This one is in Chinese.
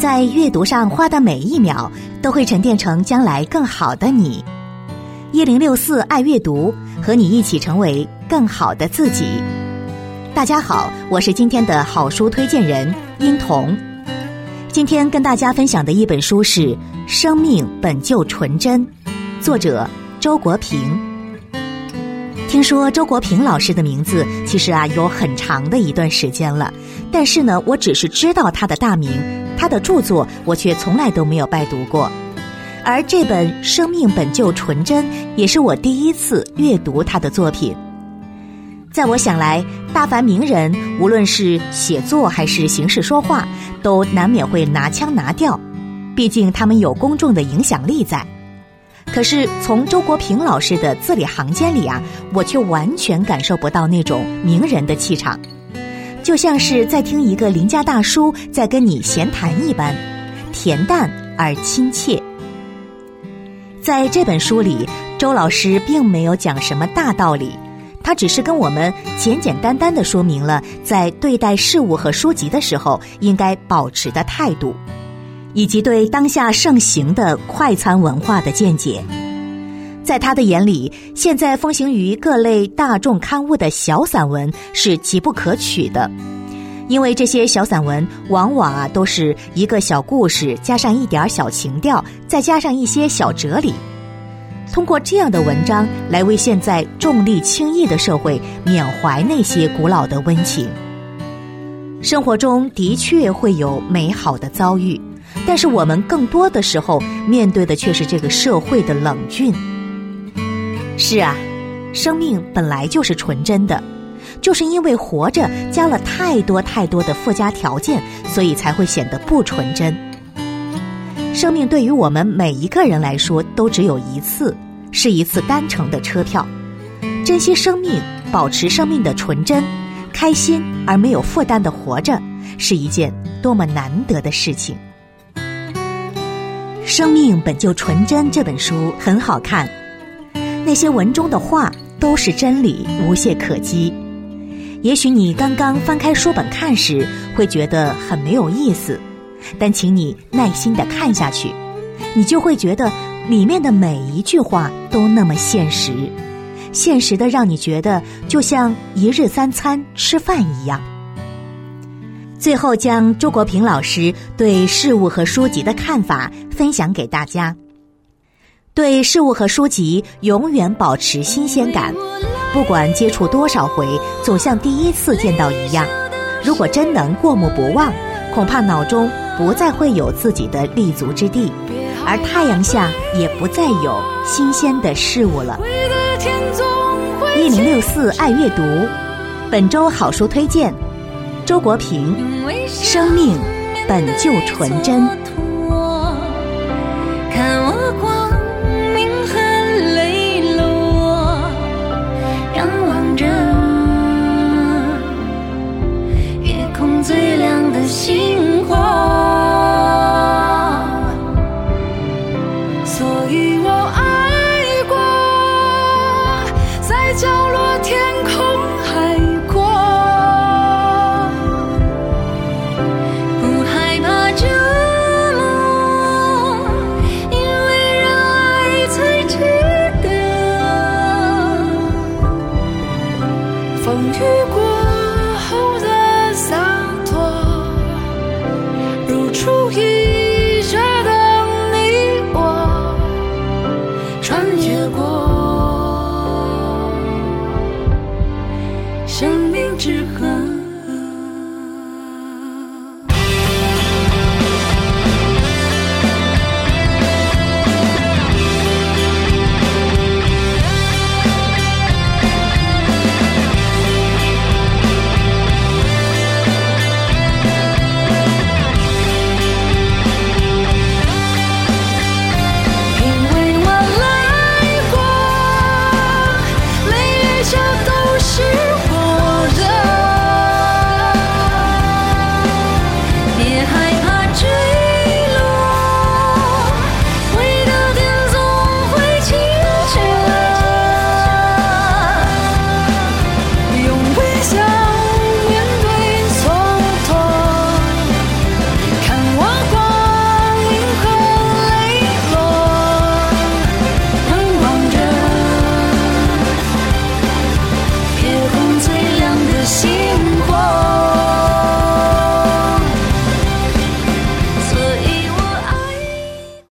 在阅读上花的每一秒都会沉淀成将来更好的你。1064爱阅读，和你一起成为更好的自己。大家好，我是今天的好书推荐人殷彤。今天跟大家分享的一本书是《生命本就纯真》，作者周国平。听说周国平老师的名字其实有很长的一段时间了，但是呢，我只是知道他的大名，他的著作我却从来都没有拜读过。而这本《生命本就纯真》也是我第一次阅读他的作品。在我想来，大凡名人，无论是写作还是行事说话，都难免会拿腔拿调，毕竟他们有公众的影响力在。可是从周国平老师的字里行间里我却完全感受不到那种名人的气场，就像是在听一个邻家大叔在跟你闲谈一般，恬淡而亲切。在这本书里，周老师并没有讲什么大道理，他只是跟我们简简单单地说明了在对待事物和书籍的时候应该保持的态度，以及对当下盛行的快餐文化的见解。在他的眼里，现在风行于各类大众刊物的小散文是极不可取的，因为这些小散文往往都是一个小故事加上一点小情调，再加上一些小哲理，通过这样的文章来为现在重利轻义的社会缅怀那些古老的温情。生活中的确会有美好的遭遇，但是我们更多的时候面对的却是这个社会的冷峻。是生命本来就是纯真的，就是因为活着加了太多太多的附加条件，所以才会显得不纯真。生命对于我们每一个人来说都只有一次，是一次单程的车票。珍惜生命，保持生命的纯真，开心而没有负担的活着，是一件多么难得的事情。《生命本就纯真》这本书很好看，那些文中的话都是真理，无懈可击。也许你刚刚翻开书本看时会觉得很没有意思，但请你耐心地看下去，你就会觉得里面的每一句话都那么现实，现实的让你觉得就像一日三餐吃饭一样。最后将周国平老师对事物和书籍的看法分享给大家。对事物和书籍永远保持新鲜感，不管接触多少回，总像第一次见到一样。如果真能过目不忘，恐怕脑中不再会有自己的立足之地，而太阳下也不再有新鲜的事物了。1064爱阅读，本周好书推荐：周国平《生命本就纯真》。